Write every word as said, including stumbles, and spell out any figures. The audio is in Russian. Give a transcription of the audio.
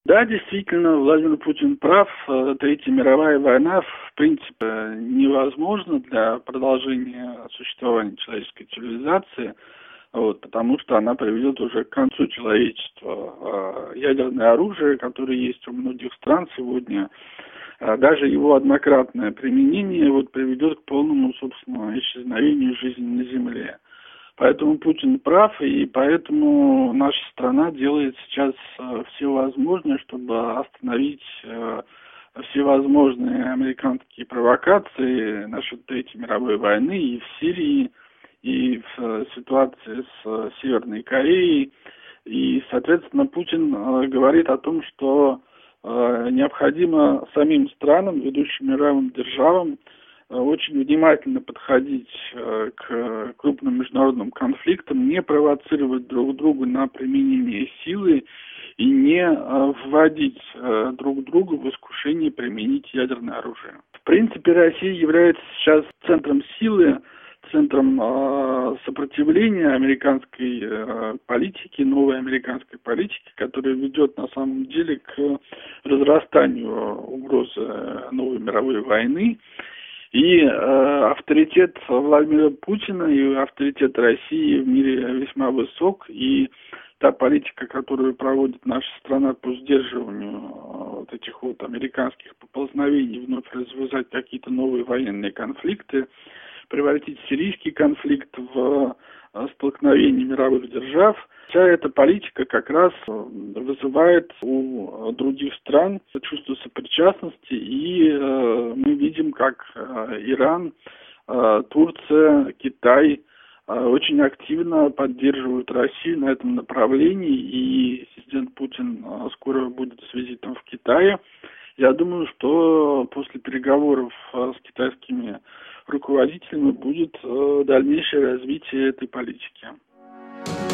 Да, действительно, Владимир Путин прав. Третья мировая война, в принципе, невозможна для продолжения существования человеческой цивилизации, вот, потому что она приведет уже к концу человечества. Ядерное оружие, которое есть у многих стран сегодня, даже его однократное применение вот, приведет к полному, собственно, исчезновению жизни на Земле. Поэтому Путин прав, и поэтому наша страна делает сейчас все возможное, чтобы остановить всевозможные американские провокации насчет Третьей мировой войны и в Сирии, и в ситуации с Северной Кореей. И, соответственно, Путин говорит о том, что необходимо самим странам, ведущим мировым державам, очень внимательно подходить к крупным международным конфликтам, не провоцировать друг друга на применение силы и не вводить друг друга в искушение применить ядерное оружие. В принципе, Россия является сейчас центром силы, центром сопротивления американской политики, новой американской политики, которая ведет на самом деле к разрастанию угрозы новой мировой войны. И э, авторитет Владимира Путина и авторитет России в мире весьма высок, и та политика, которую проводит наша страна по сдерживанию вот этих вот американских поползновений, вновь развязать какие-то новые военные конфликты, превратить сирийский конфликт в столкновение мировых держав. Вся эта политика как раз вызывает у других стран чувство сопричастности, и э, мы видим, как э, Иран, э, Турция, Китай э, очень активно поддерживают Россию на этом направлении, и президент Путин э, скоро будет с визитом в Китае. Я думаю, что после переговоров э, с китайскими руководителями будет э, дальнейшее развитие этой политики.